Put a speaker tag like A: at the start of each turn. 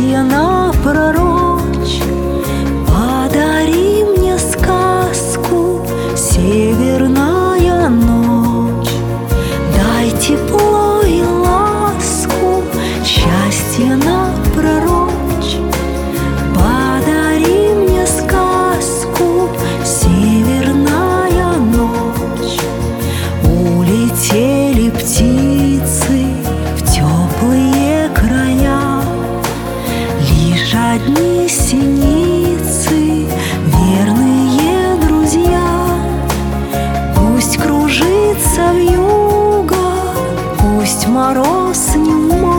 A: счастья напророчь. Подари мне сказку, северная ночь. Дай тепло и ласку, счастье напророчь. Подари мне сказку, северная ночь. Улетели птицы в теплые края, лишь одни синицы, верные друзья. Пусть кружится вьюга, пусть мороз не в море,